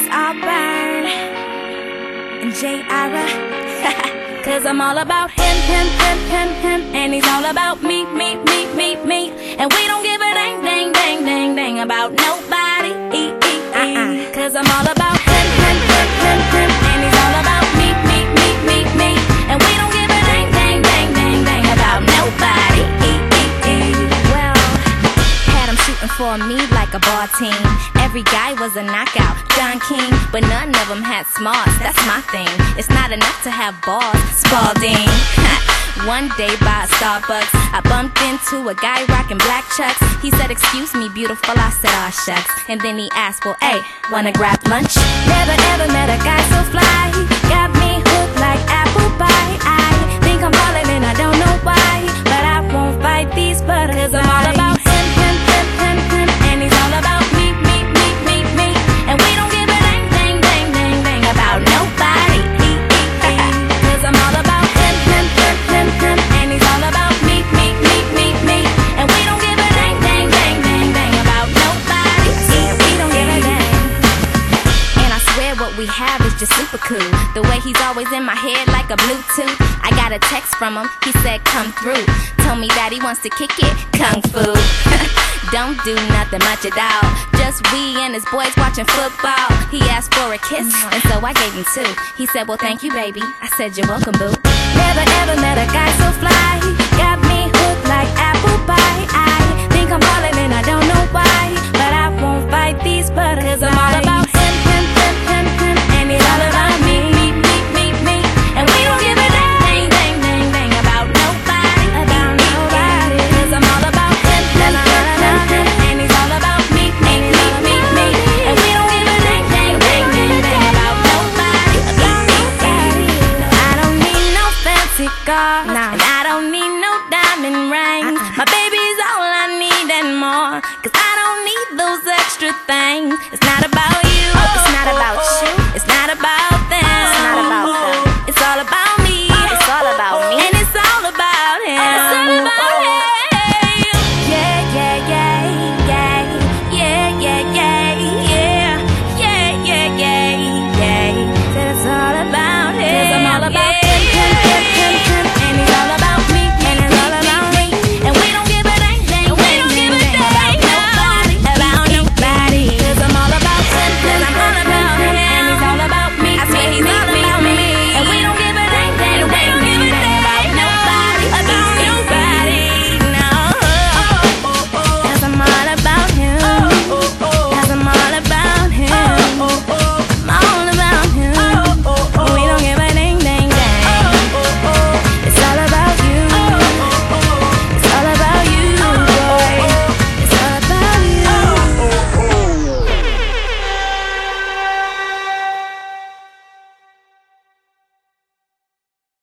Auburn and J. Ira. Cause I'm all about him, and he's all about me. And we don't give a dang about nobody. Cause I'm all about him, and he's all about me. And we don't give a dang about nobody. Well, had him shooting for me like a ball team. Every guy was a knockout, Don King, but none of them had smarts. That's my thing. It's not enough to have balls, Spalding. One day by a Starbucks, I bumped into a guy rocking black chucks. He said, "Excuse me, beautiful." I said, "Aw, shucks." And then he asked, "Well, hey, wanna grab lunch?" Never ever met a guy so fly. Got me hooked like apple pie. I think I'm falling and I don't know why, but I won't fight these butterflies. I'm all about him, and he's all about me. And we don't give a dang about nobody. Cause I'm all about him, and he's all about me. And we don't give a dang about nobody. We don't give a dang. And I swear what we have is just super cool. The way he's always in my head like a Bluetooth. I got a text from him, he said come through. Told me that he wants to kick it, kung fu. Don't do nothing much at all. Just we and his boys watching football. He asked for a kiss, and so I gave him two. He said, "Well, thank you, baby." I said, "You're welcome, boo." Never ever met a guy so fly. Got me hooked like apple pie. I think I'm falling and I don't know why, but I won't fight these butterflies. I'm all about him, and he's all about me. And we don't give a dang about nobody. Cause I'm all about him, and he's all about me. And we don't give a dang about nobody. I don't need no fancy car, and I don't need no diamond rings. My baby's all I need and more, cause I don't need those extra things.